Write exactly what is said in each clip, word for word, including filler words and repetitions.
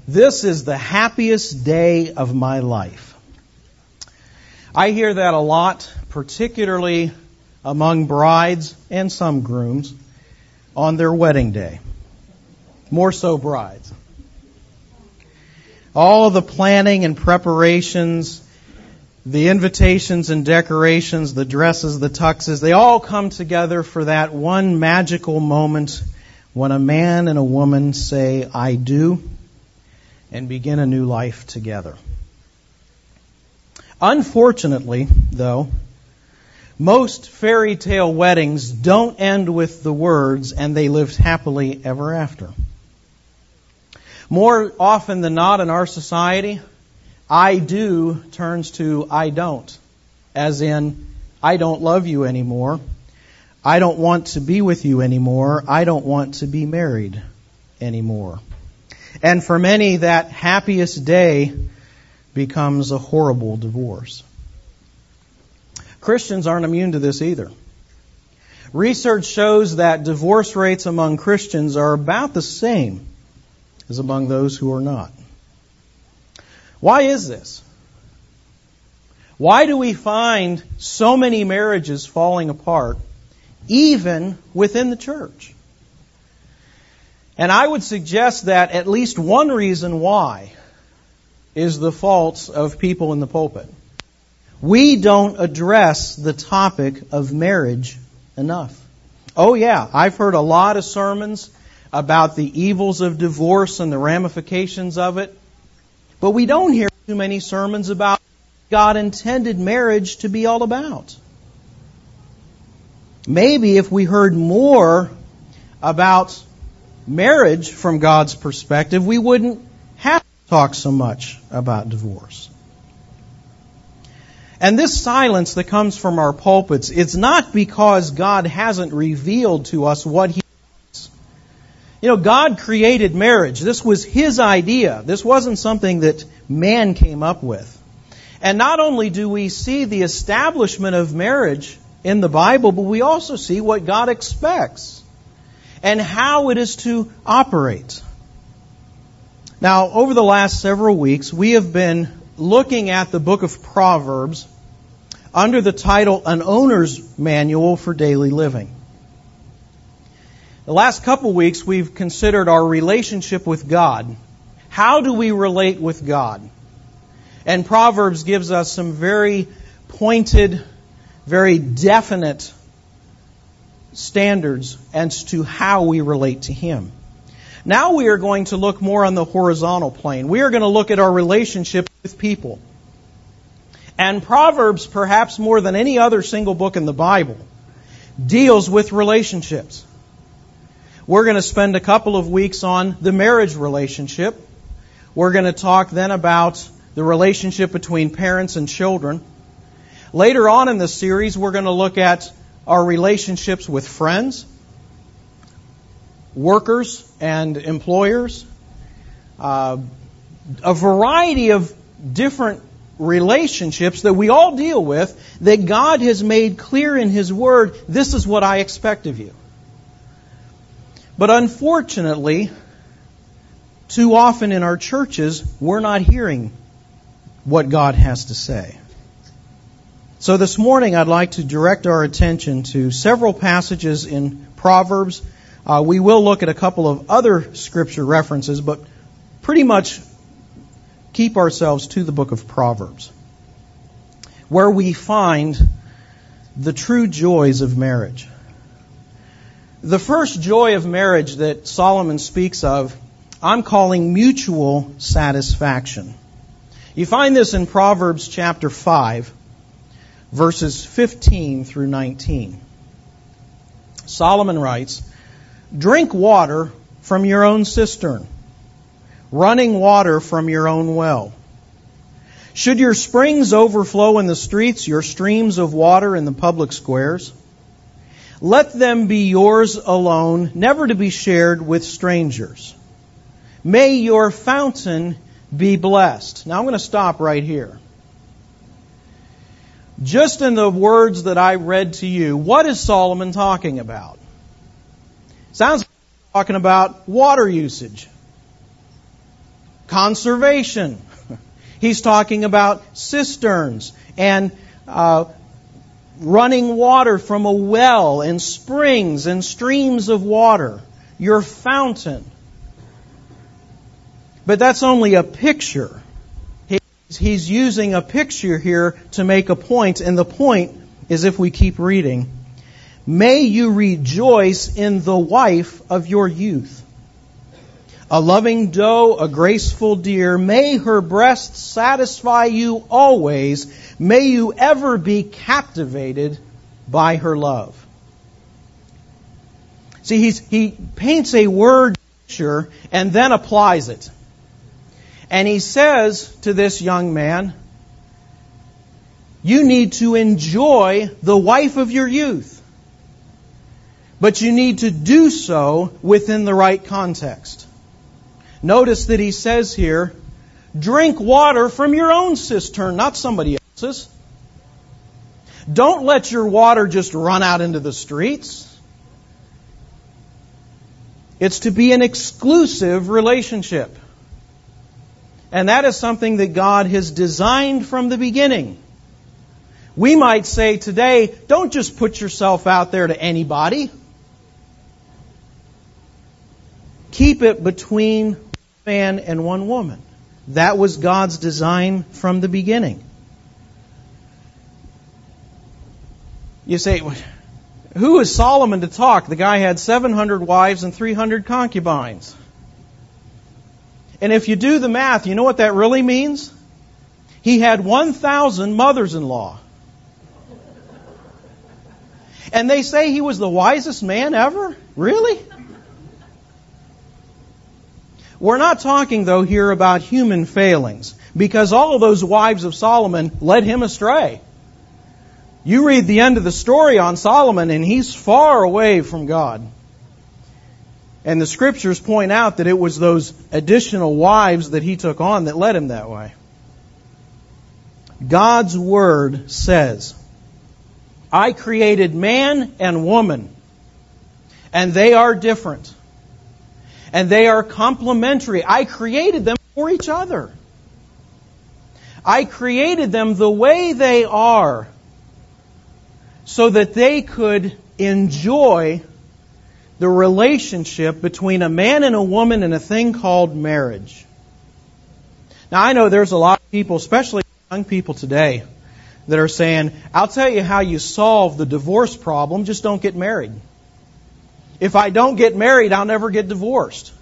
This is the happiest day of my life. I hear that a lot, particularly among brides and some grooms on their wedding day. More so brides. All of the planning and preparations, the invitations and decorations, the dresses, the tuxes, they all come together for that one magical moment when a man and a woman say, I do, and begin a new life together. Unfortunately, though, most fairy tale weddings don't end with the words, and they lived happily ever after. More often than not in our society, I do turns to I don't, as in, I don't love you anymore. I don't want to be with you anymore. I don't want to be married anymore. And for many, that happiest day becomes a horrible divorce. Christians aren't immune to this either. Research shows that divorce rates among Christians are about the same as among those who are not. Why is this? Why do we find so many marriages falling apart, even within the church? And I would suggest that at least one reason why is the faults of people in the pulpit. We don't address the topic of marriage enough. Oh yeah, I've heard a lot of sermons about the evils of divorce and the ramifications of it, but we don't hear too many sermons about what God intended marriage to be all about. Maybe if we heard more about marriage from God's perspective, we wouldn't have to talk so much about divorce. And this silence that comes from our pulpits, it's not because God hasn't revealed to us what He wants. You know, God created marriage. This was His idea. This wasn't something that man came up with. And not only do we see the establishment of marriage in the Bible, but we also see what God expects and how it is to operate. Now, over the last several weeks, we have been looking at the book of Proverbs under the title, An Owner's Manual for Daily Living. The last couple weeks, we've considered our relationship with God. How do we relate with God? And Proverbs gives us some very pointed, very definite standards as to how we relate to Him. Now we are going to look more on the horizontal plane. We are going to look at our relationship with people. And Proverbs, perhaps more than any other single book in the Bible, deals with relationships. We're going to spend a couple of weeks on the marriage relationship. We're going to talk then about the relationship between parents and children. Later on in this series, we're going to look at our relationships with friends, workers and employers, uh, a variety of different relationships that we all deal with that God has made clear in His Word, this is what I expect of you. But unfortunately, too often in our churches, we're not hearing what God has to say. So this morning I'd like to direct our attention to several passages in Proverbs. Uh, we will look at a couple of other scripture references, but pretty much keep ourselves to the book of Proverbs, where we find the true joys of marriage. The first joy of marriage that Solomon speaks of, I'm calling mutual satisfaction. You find this in Proverbs chapter five, verses fifteen through nineteen. Solomon writes, "Drink water from your own cistern, running water from your own well. Should your springs overflow in the streets, your streams of water in the public squares, let them be yours alone, never to be shared with strangers. May your fountain be blessed." Now I'm going to stop right here. Just in the words that I read to you, what is Solomon talking about? Sounds like he's talking about water usage. conservation. He's talking about cisterns and uh, running water from a well and springs and streams of water. Your fountain. But that's only a picture. He's using a picture here to make a point, and the point is, if we keep reading, may you rejoice in the wife of your youth. A loving doe, a graceful deer, may her breasts satisfy you always. May you ever be captivated by her love. See, he's, he paints a word picture and then applies it. And he says to this young man, you need to enjoy the wife of your youth. But you need to do so within the right context. Notice that he says here, drink water from your own cistern, not somebody else's. Don't let your water just run out into the streets. It's to be an exclusive relationship. And that is something that God has designed from the beginning. We might say today, don't just put yourself out there to anybody. Keep it between one man and one woman. That was God's design from the beginning. You say, who is Solomon to talk? The guy had seven hundred wives and three hundred concubines. And if you do the math, you know what that really means? He had one thousand mothers-in-law. And they say he was the wisest man ever? Really? We're not talking, though, here about human failings, because all of those wives of Solomon led him astray. You read the end of the story on Solomon, and he's far away from God. And the Scriptures point out that it was those additional wives that he took on that led him that way. God's Word says, I created man and woman, and they are different. And they are complementary. I created them for each other. I created them the way they are so that they could enjoy the relationship between a man and a woman in a thing called marriage. Now, I know there's a lot of people, especially young people today, that are saying, I'll tell you how you solve the divorce problem, just don't get married. If I don't get married, I'll never get divorced.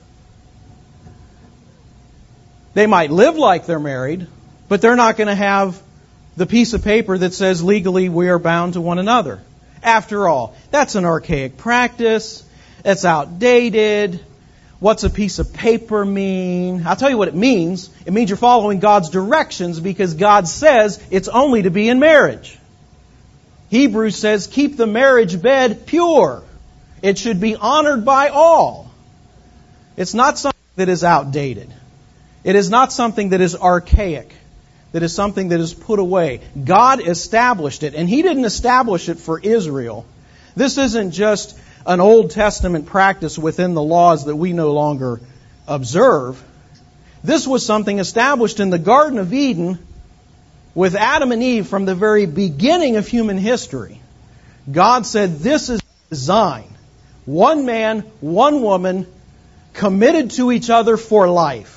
They might live like they're married, but they're not going to have the piece of paper that says legally we are bound to one another. After all, that's an archaic practice. It's outdated. What's a piece of paper mean? I'll tell you what it means. It means you're following God's directions because God says it's only to be in marriage. Hebrews says, keep the marriage bed pure. It should be honored by all. It's not something that is outdated. It is not something that is archaic. That is something that is put away. God established it, and He didn't establish it for Israel. This isn't just an Old Testament practice within the laws that we no longer observe. This was something established in the Garden of Eden with Adam and Eve from the very beginning of human history. God said this is design. One man, one woman, committed to each other for life.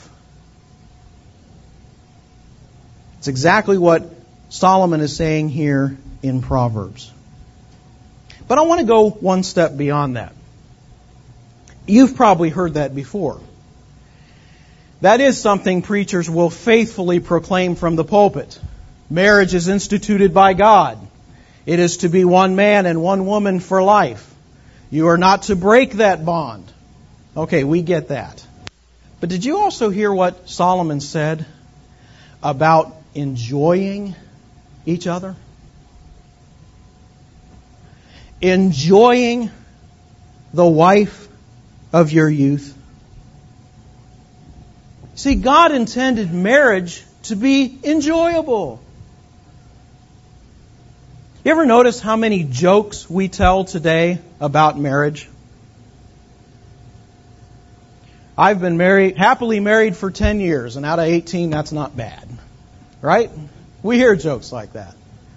It's exactly what Solomon is saying here in Proverbs. But I want to go one step beyond that. You've probably heard that before. That is something preachers will faithfully proclaim from the pulpit. Marriage is instituted by God. It is to be one man and one woman for life. You are not to break that bond. Okay, we get that. But did you also hear what Solomon said about enjoying each other? Enjoying the wife of your youth. See, God intended marriage to be enjoyable. You ever notice how many jokes we tell today about marriage? I've been married, happily married for ten years, and out of eighteen, that's not bad. Right? We hear jokes like that.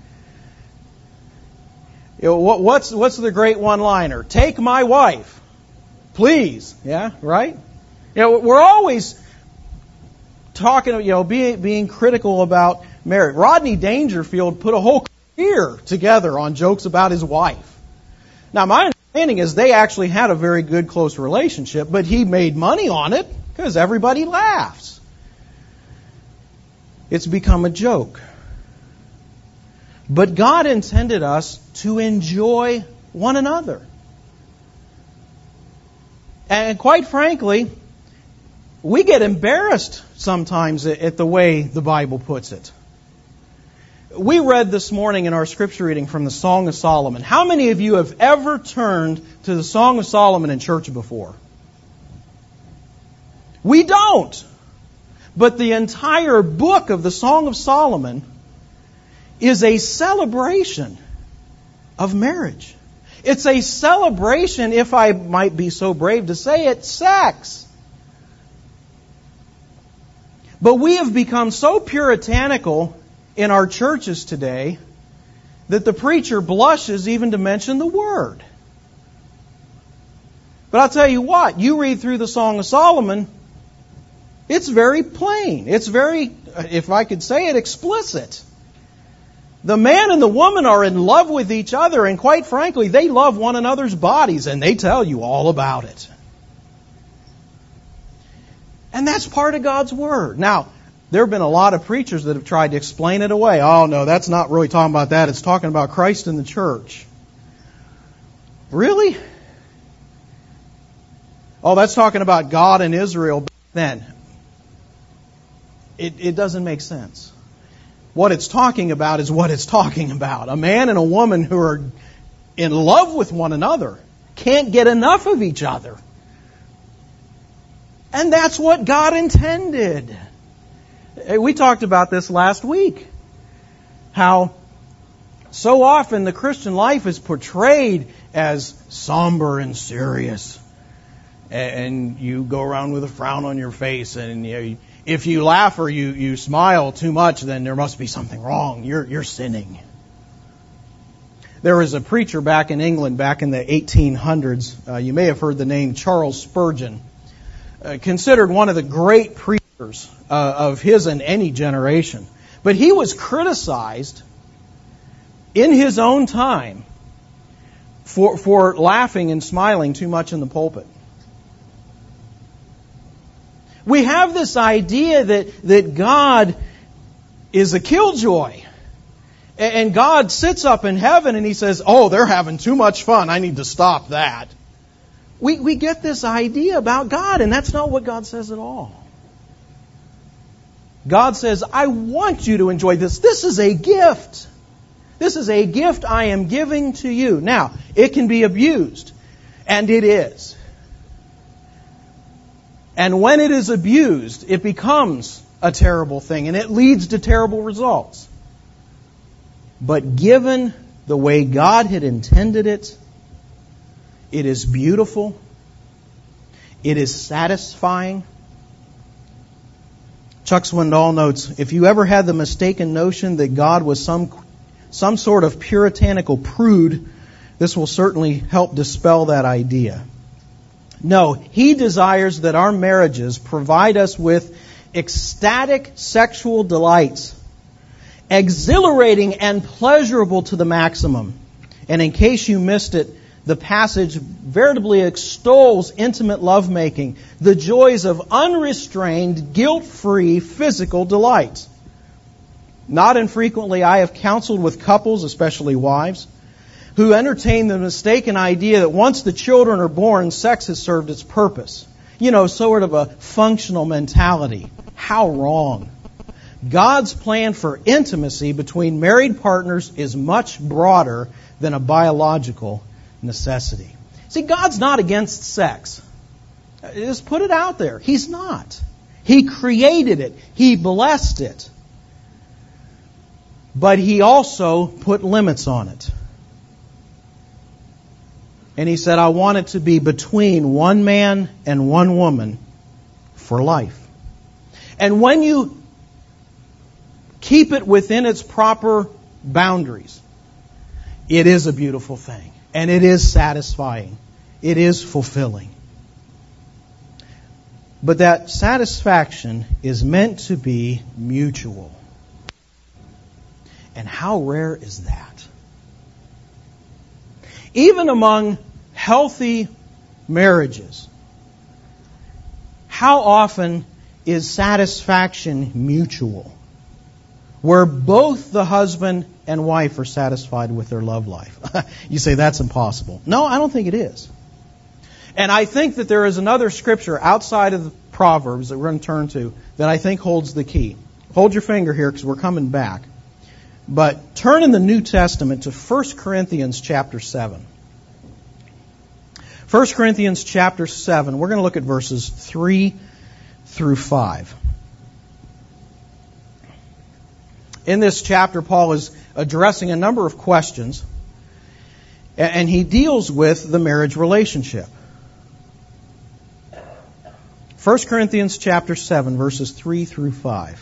You know, what, what's, what's the great one-liner? Take my wife, please. Yeah, right? You know, we're always talking, you know, being, being critical about marriage. Rodney Dangerfield put a whole career together on jokes about his wife. Now, my understanding is they actually had a very good, close relationship, but he made money on it because everybody laughs. It's become a joke. But God intended us to enjoy one another. And quite frankly, we get embarrassed sometimes at the way the Bible puts it. We read this morning in our scripture reading from the Song of Solomon. How many of you have ever turned to the Song of Solomon in church before? We don't. But the entire book of the Song of Solomon is a celebration of marriage. It's a celebration, if I might be so brave to say it, sex. But we have become so puritanical in our churches today that the preacher blushes even to mention the word. But I'll tell you what, you read through the Song of Solomon, it's very plain. It's very, if I could say it, explicit. The man and the woman are in love with each other, and quite frankly, they love one another's bodies, and they tell you all about it. And that's part of God's Word. Now, there have been a lot of preachers that have tried to explain it away. Oh, no, that's not really talking about that. It's talking about Christ and the church. Really? Oh, that's talking about God and Israel back then. It, it doesn't make sense. What it's talking about is what it's talking about. A man and a woman who are in love with one another can't get enough of each other. And that's what God intended. We talked about this last week. How so often the Christian life is portrayed as somber and serious. And you go around with a frown on your face, and you know, if you laugh or you, you smile too much, then there must be something wrong. You're, you're sinning. There was a preacher back in England back in the eighteen hundreds. Uh, you may have heard the name Charles Spurgeon. Uh, considered one of the great preachers uh, of his and any generation. But he was criticized in his own time for, for laughing and smiling too much in the pulpit. We have this idea that, that God is a killjoy. And God sits up in heaven and He says, oh, they're having too much fun. I need to stop that. We, we get this idea about God, and that's not what God says at all. God says, I want you to enjoy this. This is a gift. This is a gift I am giving to you. Now, it can be abused, and it is. And when it is abused, it becomes a terrible thing, and it leads to terrible results. But given the way God had intended it, it is beautiful. It is satisfying. Chuck Swindoll notes, if you ever had the mistaken notion that God was some, some sort of puritanical prude, this will certainly help dispel that idea. No, He desires that our marriages provide us with ecstatic sexual delights, exhilarating and pleasurable to the maximum. And in case you missed it, the passage veritably extols intimate lovemaking, the joys of unrestrained, guilt-free physical delight. Not infrequently, I have counseled with couples, especially wives, who entertain the mistaken idea that once the children are born, sex has served its purpose. You know, sort of a functional mentality. How wrong. God's plan for intimacy between married partners is much broader than a biological necessity. See, God's not against sex. Just put it out there. He's not. He created it. He blessed it. But He also put limits on it. And He said, I want it to be between one man and one woman for life. And when you keep it within its proper boundaries, it is a beautiful thing. And it is satisfying. It is fulfilling. But that satisfaction is meant to be mutual. And how rare is that? Even among healthy marriages, how often is satisfaction mutual? Where both the husband and wife are satisfied with their love life. You say that's impossible. No, I don't think it is. And I think that there is another scripture outside of the Proverbs that we're going to turn to that I think holds the key. Hold your finger here because we're coming back. But turn in the New Testament to First Corinthians chapter seven. First Corinthians chapter seven. We're going to look at verses three through five. In this chapter, Paul is addressing a number of questions, and he deals with the marriage relationship. First Corinthians chapter seven, verses three through five.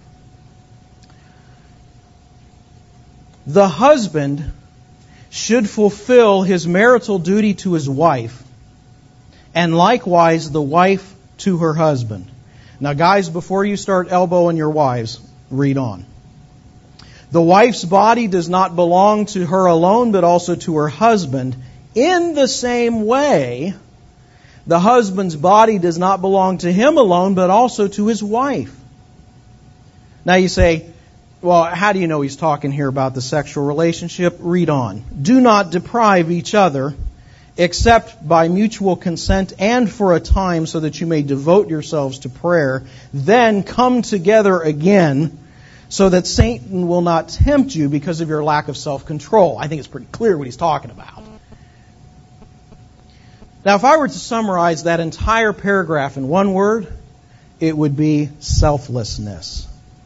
The husband should fulfill his marital duty to his wife, and likewise the wife to her husband. Now, guys, before you start elbowing your wives, read on. The wife's body does not belong to her alone, but also to her husband. In the same way, the husband's body does not belong to him alone, but also to his wife. Now you say, well, how do you know he's talking here about the sexual relationship? Read on. Do not deprive each other, except by mutual consent and for a time, so that you may devote yourselves to prayer. Then come together again, so that Satan will not tempt you because of your lack of self-control. I think it's pretty clear what he's talking about. Now, if I were to summarize that entire paragraph in one word, it would be selflessness.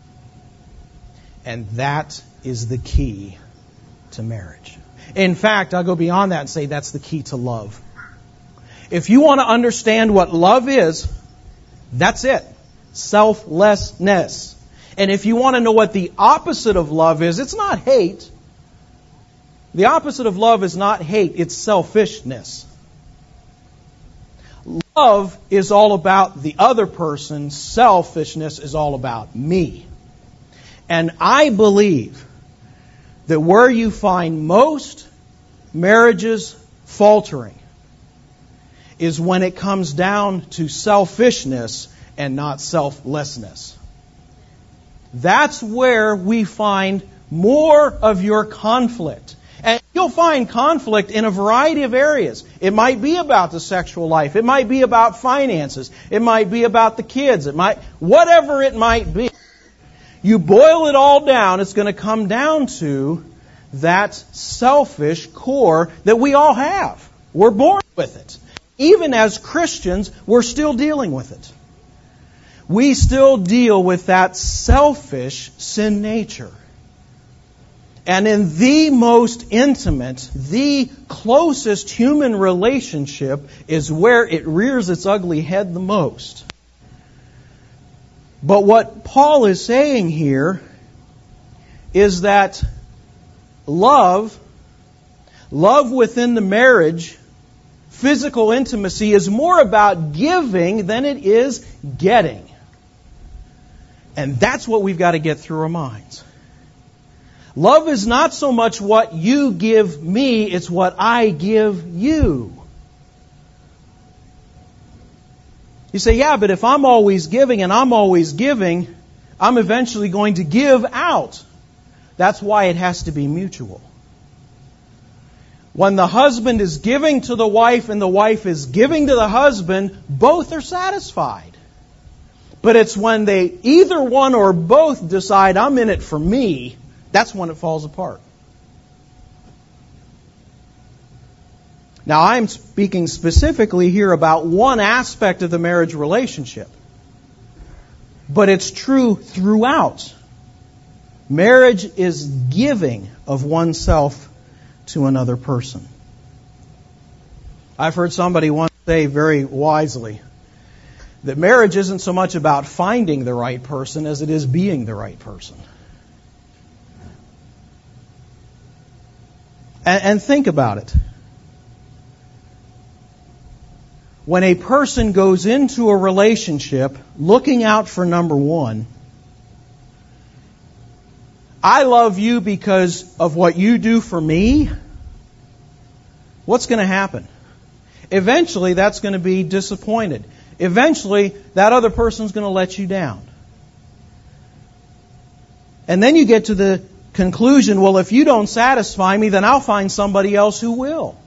And that is the key to marriage. In fact, I'll go beyond that and say that's the key to love. If you want to understand what love is, that's it. Selflessness. And if you want to know what the opposite of love is, it's not hate. The opposite of love is not hate, it's selfishness. Love is all about the other person. Selfishness is all about me. And I believe that where you find most marriages faltering is when it comes down to selfishness and not selflessness. That's where we find more of your conflict. And you'll find conflict in a variety of areas. It might be about the sexual life. It might be about finances. It might be about the kids. It might, whatever it might be. You boil it all down, it's going to come down to that selfish core that we all have. We're born with it. Even as Christians, we're still dealing with it. We still deal with that selfish sin nature. And in the most intimate, the closest human relationship is where it rears its ugly head the most. But what Paul is saying here is that love, love within the marriage, physical intimacy is more about giving than it is getting. And that's what we've got to get through our minds. Love is not so much what you give me, it's what I give you. You say, yeah, but if I'm always giving and I'm always giving, I'm eventually going to give out. That's why it has to be mutual. When the husband is giving to the wife and the wife is giving to the husband, both are satisfied. But it's when they, either one or both decide, I'm in it for me, that's when it falls apart. Now, I'm speaking specifically here about one aspect of the marriage relationship. But it's true throughout. Marriage is giving of oneself to another person. I've heard somebody once say very wisely that marriage isn't so much about finding the right person as it is being the right person. And, and think about it. When a person goes into a relationship looking out for number one, I love you because of what you do for me, what's going to happen? Eventually, that's going to be disappointed. Eventually, that other person's going to let you down. And then you get to the conclusion, well, if you don't satisfy me, then I'll find somebody else who will.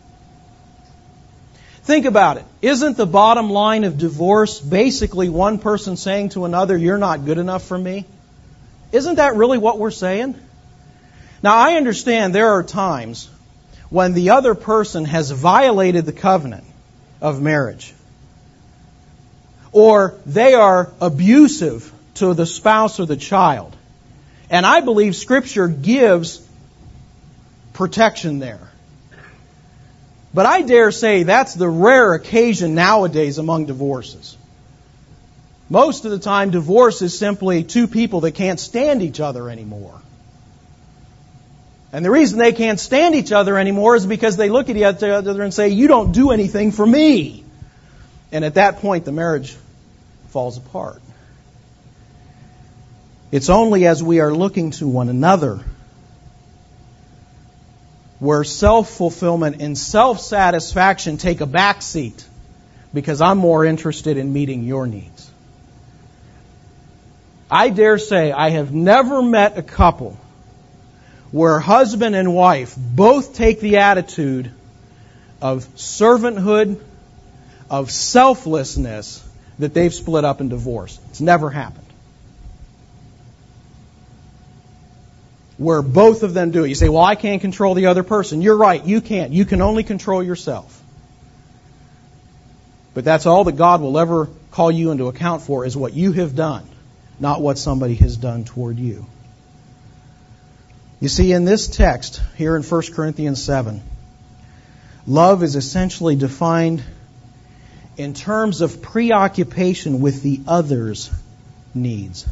Think about it. Isn't the bottom line of divorce basically one person saying to another, you're not good enough for me? Isn't that really what we're saying? Now, I understand there are times when the other person has violated the covenant of marriage, or they are abusive to the spouse or the child. And I believe Scripture gives protection there. But I dare say that's the rare occasion nowadays among divorces. Most of the time, divorce is simply two people that can't stand each other anymore. And the reason they can't stand each other anymore is because they look at each other and say, you don't do anything for me. And at that point, the marriage falls apart. It's only as we are looking to one another where self-fulfillment and self-satisfaction take a back seat because I'm more interested in meeting your needs. I dare say I have never met a couple where husband and wife both take the attitude of servanthood, of selflessness, that they've split up and divorced. It's never happened. Where both of them do it. You say, well, I can't control the other person. You're right, you can't. You can only control yourself. But that's all that God will ever call you into account for is what you have done, not what somebody has done toward you. You see, in this text, here in First Corinthians seven, love is essentially defined in terms of preoccupation with the other's needs.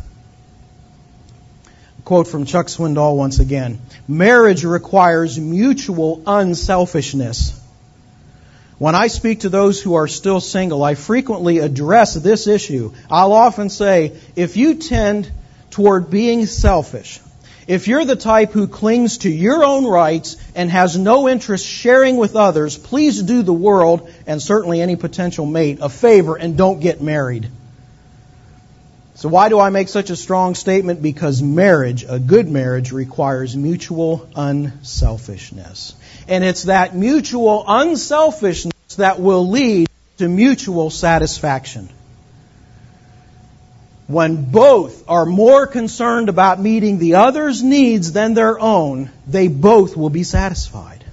Quote from Chuck Swindoll once again. Marriage requires mutual unselfishness. When I speak to those who are still single, I frequently address this issue. I'll often say, if you tend toward being selfish, if you're the type who clings to your own rights and has no interest sharing with others, please do the world, and certainly any potential mate, a favor and don't get married. So why do I make such a strong statement? Because marriage, a good marriage, requires mutual unselfishness. And it's that mutual unselfishness that will lead to mutual satisfaction. When both are more concerned about meeting the other's needs than their own, they both will be satisfied.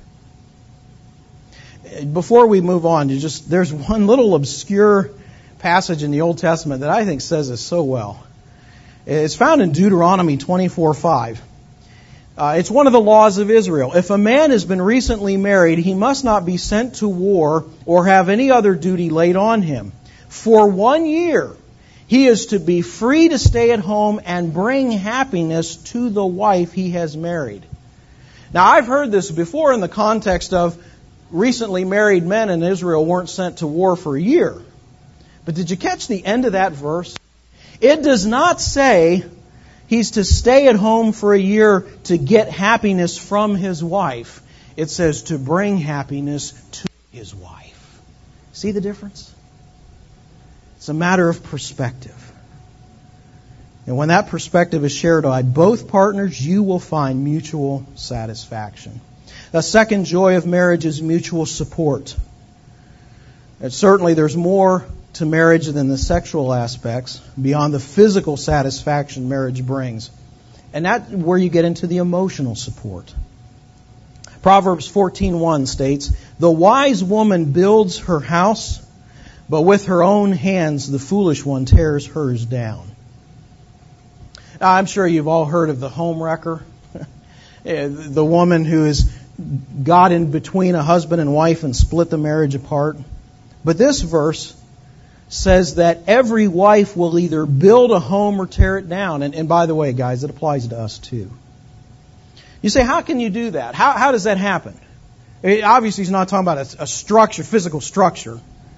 Before we move on, you just there's one little obscure passage in the Old Testament that I think says this so well. It's found in Deuteronomy twenty-four five. Uh, it's one of the laws of Israel. If a man has been recently married, he must not be sent to war or have any other duty laid on him. For one year, he is to be free to stay at home and bring happiness to the wife he has married. Now, I've heard this before in the context of recently married men in Israel weren't sent to war for a year. But did you catch the end of that verse? It does not say he's to stay at home for a year to get happiness from his wife. It says to bring happiness to his wife. See the difference? It's a matter of perspective. And when that perspective is shared by both partners, you will find mutual satisfaction. The second joy of marriage is mutual support. And certainly there's more to marriage than the sexual aspects, beyond the physical satisfaction marriage brings. And that's where you get into the emotional support. Proverbs fourteen one states, "The wise woman builds her house, but with her own hands the foolish one tears hers down." Now, I'm sure you've all heard of the home wrecker. The woman who has got in between a husband and wife and split the marriage apart. But this verse says that every wife will either build a home or tear it down. And, and by the way, guys, it applies to us too. You say, how can you do that? How, how does that happen? It, obviously, he's not talking about a, a structure, physical structure.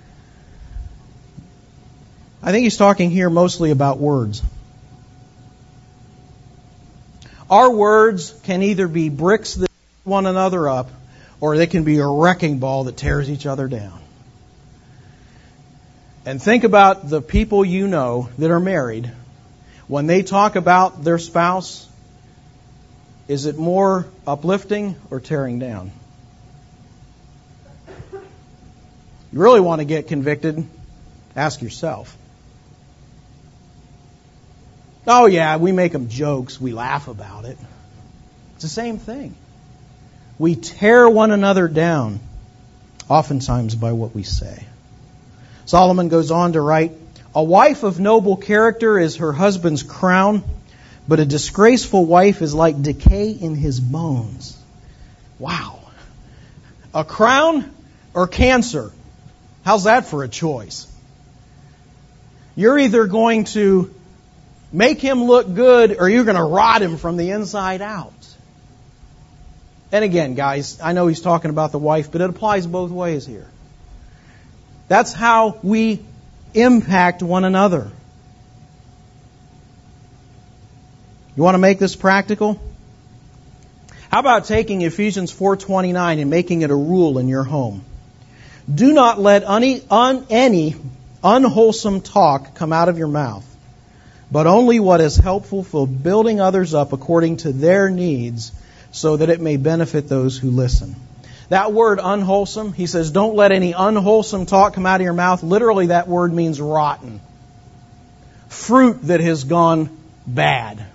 I think he's talking here mostly about words. Our words can either be bricks that build one another up, or they can be a wrecking ball that tears each other down. And think about the people you know that are married. When they talk about their spouse, is it more uplifting or tearing down? You really want to get convicted? Ask yourself. Oh yeah, we make them jokes. We laugh about it. It's the same thing. We tear one another down, oftentimes by what we say. Solomon goes on to write, a wife of noble character is her husband's crown, but a disgraceful wife is like decay in his bones. Wow. A crown or cancer? How's that for a choice? You're either going to make him look good or you're going to rot him from the inside out. And again, guys, I know he's talking about the wife, but it applies both ways here. That's how we impact one another. You want to make this practical? How about taking Ephesians four twenty-nine and making it a rule in your home? Do not let any, un, any unwholesome talk come out of your mouth, but only what is helpful for building others up according to their needs, so that it may benefit those who listen. That word unwholesome, he says, don't let any unwholesome talk come out of your mouth. Literally, that word means rotten. Fruit that has gone bad.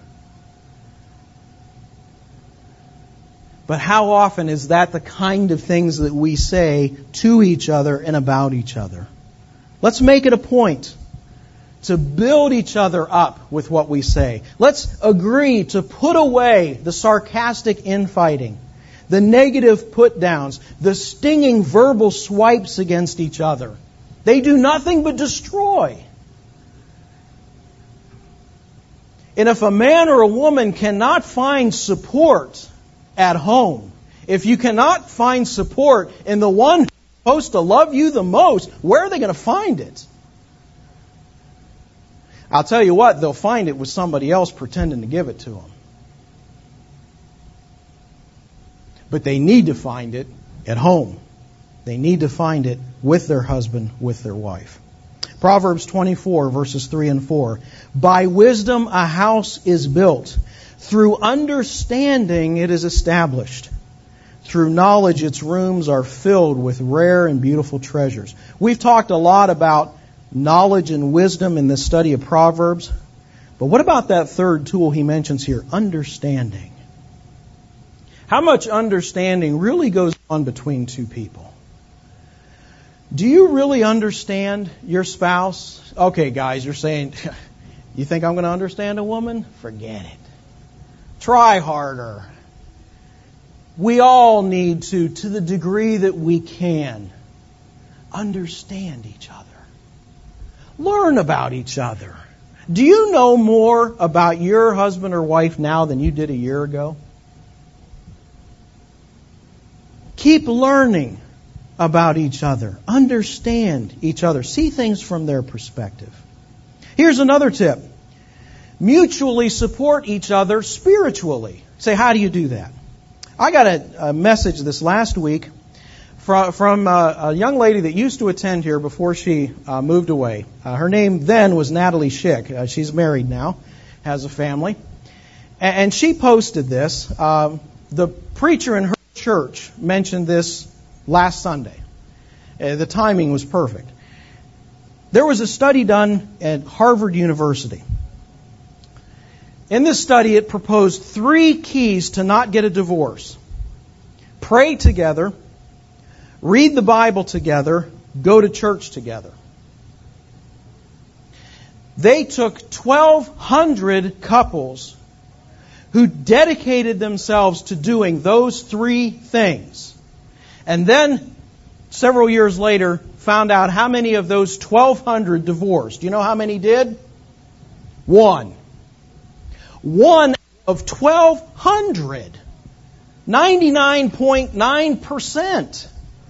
But how often is that the kind of things that we say to each other and about each other? Let's make it a point to build each other up with what we say. Let's agree to put away the sarcastic infighting, the negative put-downs, the stinging verbal swipes against each other. They do nothing but destroy. And if a man or a woman cannot find support at home, if you cannot find support in the one who's supposed to love you the most, where are they going to find it? I'll tell you what, they'll find it with somebody else pretending to give it to them. But they need to find it at home. They need to find it with their husband, with their wife. Proverbs twenty-four, verses three and four. By wisdom a house is built. Through understanding it is established. Through knowledge its rooms are filled with rare and beautiful treasures. We've talked a lot about knowledge and wisdom in the study of Proverbs. But what about that third tool he mentions here? Understanding. How much understanding really goes on between two people? Do you really understand your spouse? Okay, guys, you're saying, you think I'm going to understand a woman? Forget it. Try harder. We all need to, to the degree that we can, understand each other. Learn about each other. Do you know more about your husband or wife now than you did a year ago? Keep learning about each other. Understand each other. See things from their perspective. Here's another tip. Mutually support each other spiritually. Say, how do you do that? I got a, a message this last week from, from a, a young lady that used to attend here before she uh, moved away. Uh, her name then was Natalie Schick. Uh, she's married now, has a family. And, and she posted this. Uh, the preacher in her church mentioned this last Sunday. Uh, the timing was perfect. There was a study done at Harvard University. In this study, it proposed three keys to not get a divorce. Pray together, read the Bible together, go to church together. They took twelve hundred couples who dedicated themselves to doing those three things. And then several years later, found out how many of those twelve hundred divorced. Do you know how many did? One. One of twelve hundred. ninety-nine point nine percent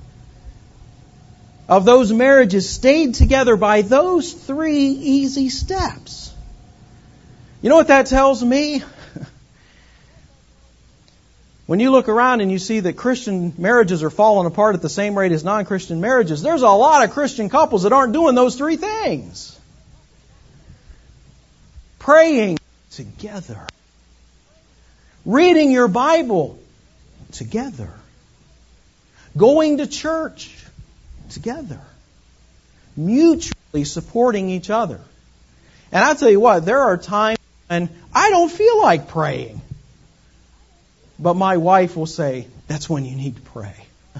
of those marriages stayed together by those three easy steps. You know what that tells me? When you look around and you see that Christian marriages are falling apart at the same rate as non-Christian marriages, there's a lot of Christian couples that aren't doing those three things. Praying together. Reading your Bible together. Going to church together. Mutually supporting each other. And I'll tell you what, there are times when I don't feel like praying. But my wife will say, that's when you need to pray.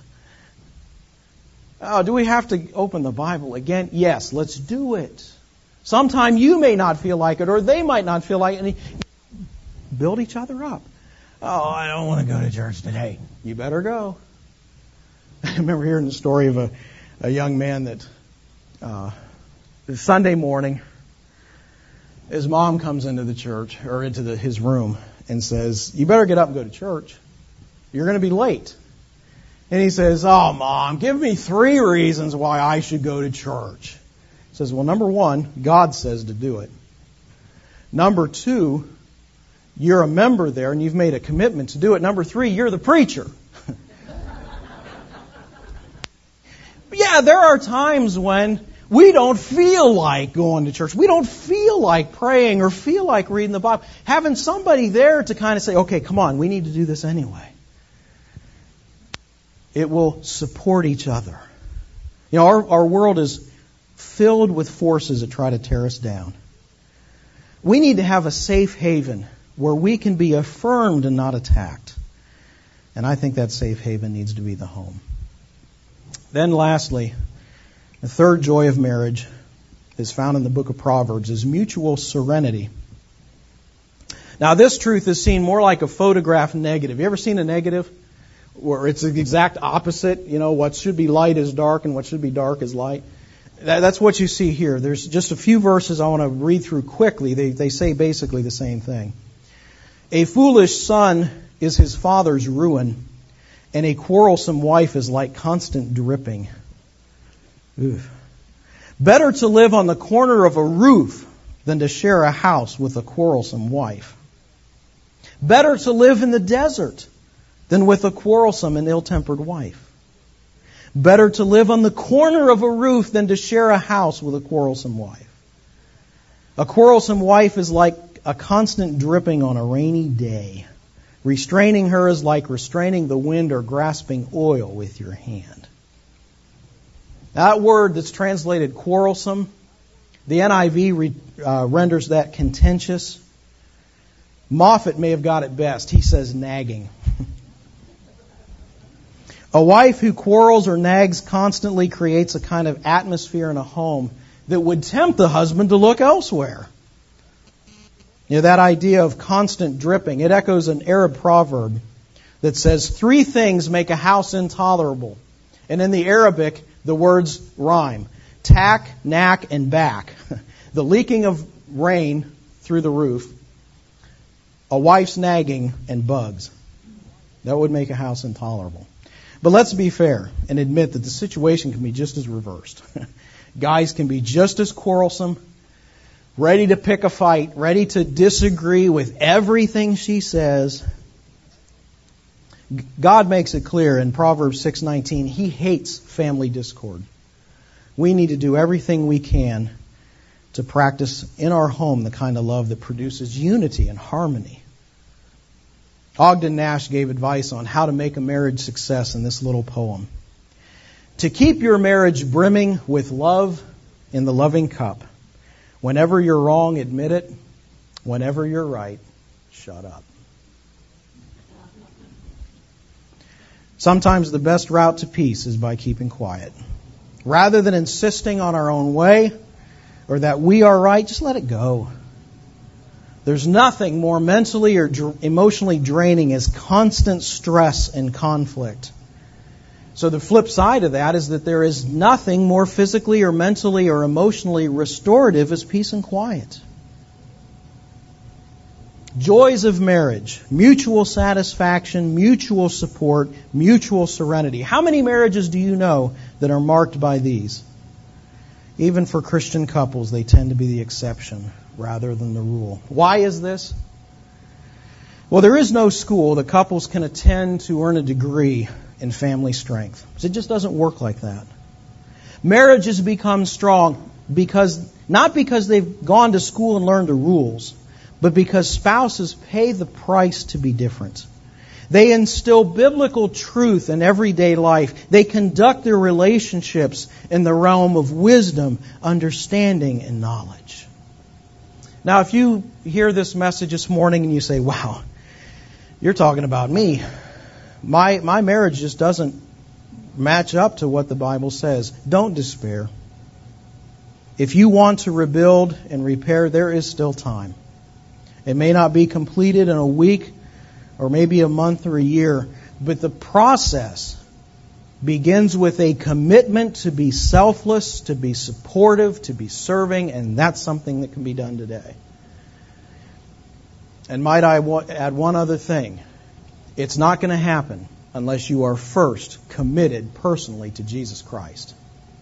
Oh, do we have to open the Bible again? Yes, let's do it. Sometime you may not feel like it, or they might not feel like it. And build each other up. Oh, I don't want to go to church today. You better go. I remember hearing the story of a, a young man that uh, Sunday morning, his mom comes into the church, or into the, his room, and says, you better get up and go to church. You're going to be late. And he says, oh, Mom, give me three reasons why I should go to church. He says, well, number one, God says to do it. Number two, you're a member there and you've made a commitment to do it. Number three, you're the preacher. Yeah, there are times when we don't feel like going to church. We don't feel like praying or feel like reading the Bible. Having somebody there to kind of say, okay, come on, we need to do this anyway. It will support each other. You know, our, our world is filled with forces that try to tear us down. We need to have a safe haven where we can be affirmed and not attacked. And I think that safe haven needs to be the home. Then lastly, the third joy of marriage is found in the book of Proverbs, is mutual serenity. Now this truth is seen more like a photograph negative. You ever seen a negative? Where it's the exact opposite, you know, what should be light is dark and what should be dark is light. That, that's what you see here. There's just a few verses I want to read through quickly. They, they say basically the same thing. A foolish son is his father's ruin, and a quarrelsome wife is like constant dripping. Oof. Better to live on the corner of a roof than to share a house with a quarrelsome wife. Better to live in the desert than with a quarrelsome and ill-tempered wife. Better to live on the corner of a roof than to share a house with a quarrelsome wife. A quarrelsome wife is like a constant dripping on a rainy day. Restraining her is like restraining the wind or grasping oil with your hand. That word that's translated quarrelsome, the N I V re, uh, renders that contentious. Moffat may have got it best. He says nagging. A wife who quarrels or nags constantly creates a kind of atmosphere in a home that would tempt the husband to look elsewhere. You know, that idea of constant dripping, it echoes an Arab proverb that says three things make a house intolerable. And in the Arabic, the words rhyme. Tack, knack, and back. The leaking of rain through the roof, a wife's nagging, and bugs. That would make a house intolerable. But let's be fair and admit that the situation can be just as reversed. Guys can be just as quarrelsome, ready to pick a fight, ready to disagree with everything she says. God makes it clear in Proverbs six nineteen, He hates family discord. We need to do everything we can to practice in our home the kind of love that produces unity and harmony. Ogden Nash gave advice on how to make a marriage success in this little poem. To keep your marriage brimming with love in the loving cup. Whenever you're wrong, admit it. Whenever you're right, shut up. Sometimes the best route to peace is by keeping quiet. Rather than insisting on our own way or that we are right, just let it go. There's nothing more mentally or dr- emotionally draining as constant stress and conflict. So the flip side of that is that there is nothing more physically or mentally or emotionally restorative as peace and quiet. Joys of marriage, mutual satisfaction, mutual support, mutual serenity. How many marriages do you know that are marked by these? Even for Christian couples, they tend to be the exception rather than the rule. Why is this? Well, there is no school that couples can attend to earn a degree in family strength. It just doesn't work like that. Marriages become strong because not because they've gone to school and learned the rules, but because spouses pay the price to be different. They instill biblical truth in everyday life. They conduct their relationships in the realm of wisdom, understanding, and knowledge. Now, if you hear this message this morning and you say, wow, you're talking about me. My, my marriage just doesn't match up to what the Bible says. Don't despair. If you want to rebuild and repair, there is still time. It may not be completed in a week or maybe a month or a year, but the process begins with a commitment to be selfless, to be supportive, to be serving, and that's something that can be done today. And might I add one other thing? It's not going to happen unless you are first committed personally to Jesus Christ.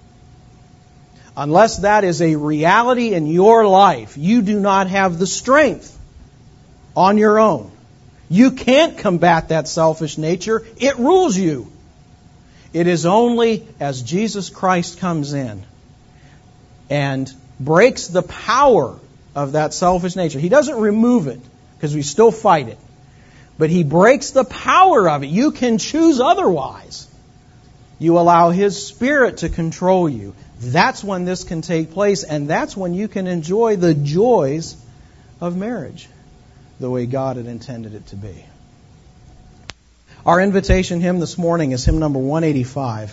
Unless that is a reality in your life, you do not have the strength on your own. You can't combat that selfish nature. It rules you. It is only as Jesus Christ comes in and breaks the power of that selfish nature. He doesn't remove it because we still fight it. But He breaks the power of it. You can choose otherwise. You allow His Spirit to control you. That's when this can take place, and that's when you can enjoy the joys of marriage the way God had intended it to be. Our invitation hymn this morning is hymn number one eighty-five.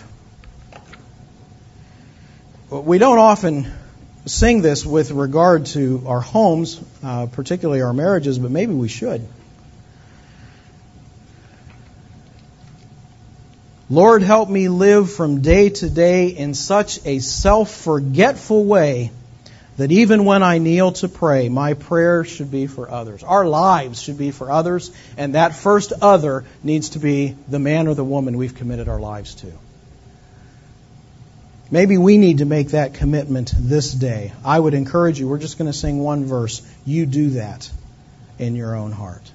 We don't often sing this with regard to our homes, uh, particularly our marriages, but maybe we should. Lord, help me live from day to day in such a self-forgetful way that even when I kneel to pray, my prayer should be for others. Our lives should be for others, and that first other needs to be the man or the woman we've committed our lives to. Maybe we need to make that commitment this day. I would encourage you, we're just going to sing one verse. You do that in your own heart.